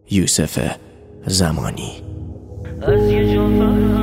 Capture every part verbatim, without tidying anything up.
یوسف زمانی. از یه جا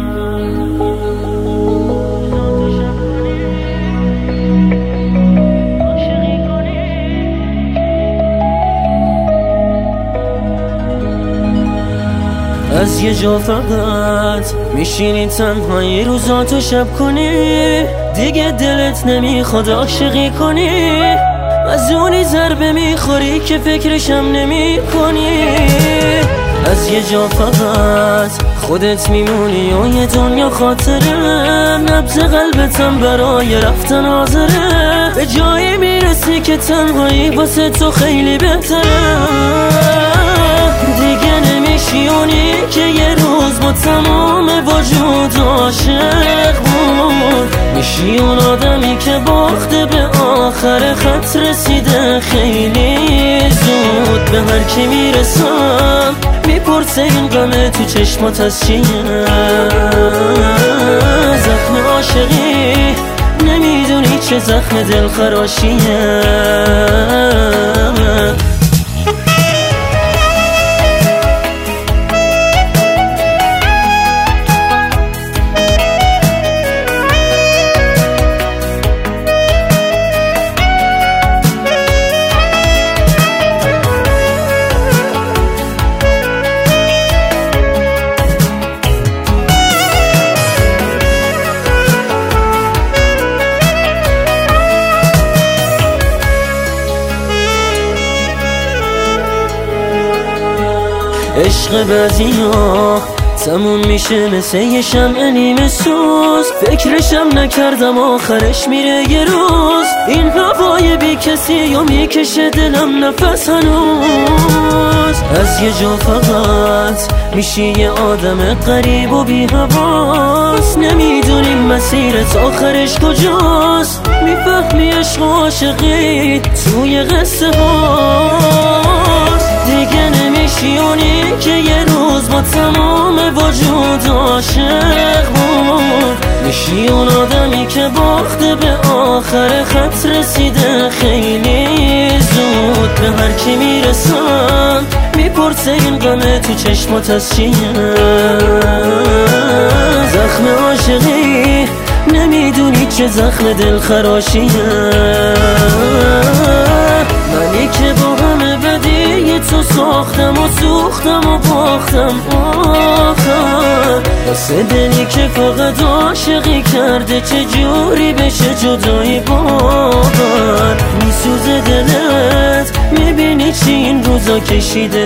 از یه جا فقط میشینی تنهایی روزاتو شب کنی، دیگه دلت نمیخواد عاشقی کنی، از اونی ضربه میخوری که فکرشم نمی کنی. از یه جا فقط خودت میمونی و یه دنیا خاطره، نبض قلبتم برای رفتن حاضره، به جایی میرسی که تنهایی واسه تو خیلی بهتره. دیگه نمیشی اونی که یه روز با تمام وجود عاشق بود، میشی اون آدمی که باخته به آخر خط رسیده خیلی زود. به هر کی میرسم میپرسه این غمه تو چشمات از چیه، زخم عاشقی نمیدونی چه زخم دلخراشیه. عشق بعضیا تموم میشه مثل یه شمع نیمه سوز، فکرشم نکردم آخرش میره یه روز. این هوای بی کسی و میکشه دلم نفس هنوز. از یه جا فقط میشی یه آدم غریب و بی حواس، نمیدونی مسیرت آخرش کجاست، میفهمی عشق و عاشقی توی قصه هاست. دیگه نمیشی اونی که یه روز با تمام وجود عاشق بود، میشی اون آدمی که باخته به آخر خط رسیده خیلی زود. به هر کی میرسم میپرسه این غمه تو چشمات از چیه، زخم عاشقی نمیدونی چه زخم دلخراشیه. منی که با همه بدی تو ساختم و سوختم و باختم آخر، واسه دلی که فقط عاشقی کرده چه جوری بشه جدایی باور. میسوزه دلت میبینی چی این روزا کشیده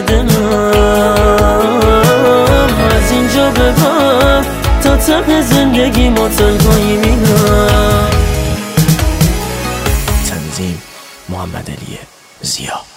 دلم، از اینجا به بعد تا ته زندگی ما تنهایی میرم. تنظیم محمد علی زیا.